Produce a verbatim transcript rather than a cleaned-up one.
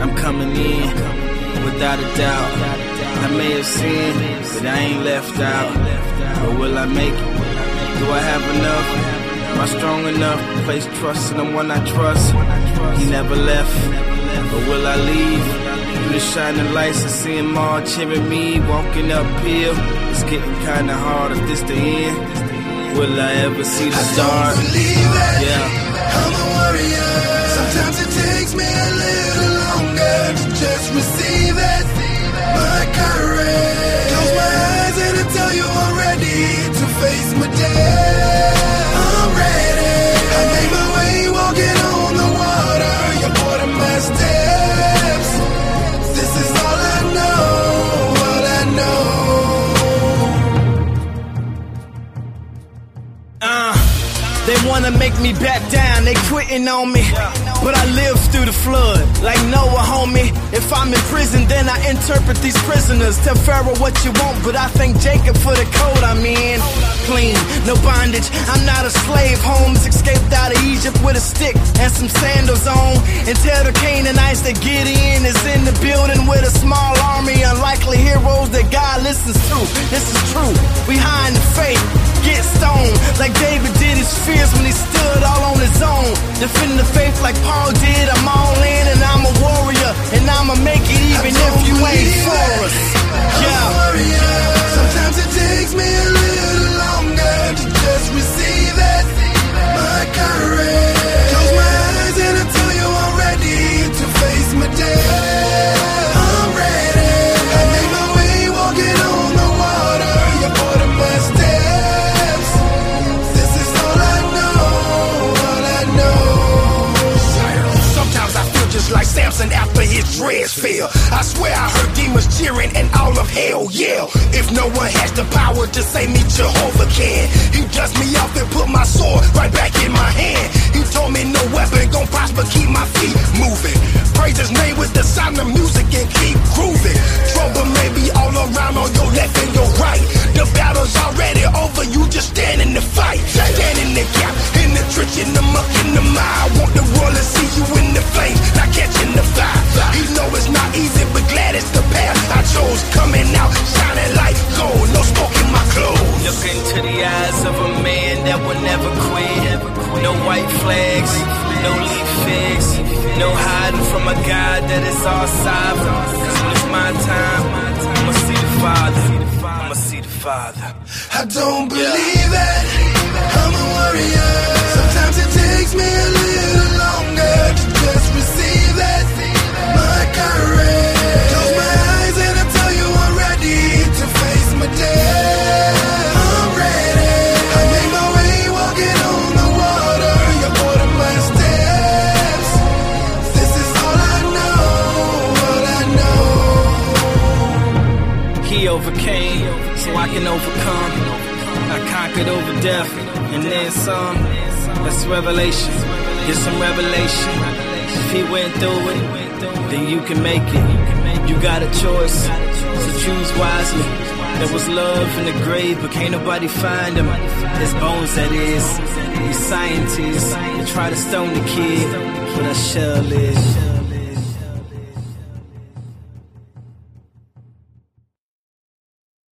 I'm coming in, without a doubt. I may have sinned, but I ain't left out. But will I make it? Do I have enough? Am I strong enough to place trust in the one I trust? He never left, but will I leave? Through the shining lights, I see them all cheering me, walking uphill. It's getting kinda hard if this the end. Will I ever see the start? I don't believe it. Yeah. I'm a warrior. Sometimes it takes me a little longer to just receive it. My courage. Close my eyes and I tell you I'm ready to face my death. I'm ready. I made my way walking on the water. You're part of my steps. This is all I know, all I know. Uh, they wanna make me back down, they quitting on me. But I lived through the flood, like Noah, homie. If I'm in prison, then I interpret these prisoners. Tell Pharaoh what you want, but I thank Jacob for the code I'm in. Clean, no bondage, I'm not a slave. Holmes escaped out of Egypt with a stick and some sandals on. And tell the Canaanites that Gideon is in the building with a small army. Unlikely heroes that God listens to. This is true, we high in the faith. Get stoned, like David did his fears when he stood all on his own. Defending the faith like Paul did, I'm all in and I'm a warrior. And I'ma make it even if you ain't for us. Yeah. Sometimes it takes me a little longer to just receive it. My courage. Close my eyes and I tell you I'm ready to face my death. I'm ready. I made my way walking on the water. You're part of my steps. This is all I know, all I know. Sometimes I feel just like Samson after his dreads fell. I swear I heard demons cheering and all of hell yell. If no one has the power to save me, Jehovah can. He dust me off and put my sword right back in my hand. He told me no weapon gon' prosper, keep my feet moving. Praise his name with the sound of music and keep grooving. Trouble may be all around on your left and your right. The battle's already over, you just stand in the fight. Stand in the gap, in the trench, in the muck, in the mire. Want the world to see you in the flames, not catching the fire. He know it's not easy, but glad it's the path I chose. Coming out, shining like gold, no smoke in my clothes. Look into the eyes of a man that will never quit. No white flags, no leaf figs, no hiding from a God that is all sovereign. Cause when it's my time, I'ma see the Father. I'ma see the Father. I don't believe it. I'm a warrior. Sometimes it takes me a little longer to just receive it. My courage. Close my eyes and I tell you I'm ready to face my death. I'm ready. I made my way walking on the water. You're part of my steps. This is all I know, all I know. He overcame, so I can overcome. I conquered over death, and then some. That's revelation, get some revelation. If he went through it, then you can make it. You got a choice, so choose wisely. There was love in the grave, but can't nobody find him. His bones, that is. These scientists, they try to stone the kid, but I shall live.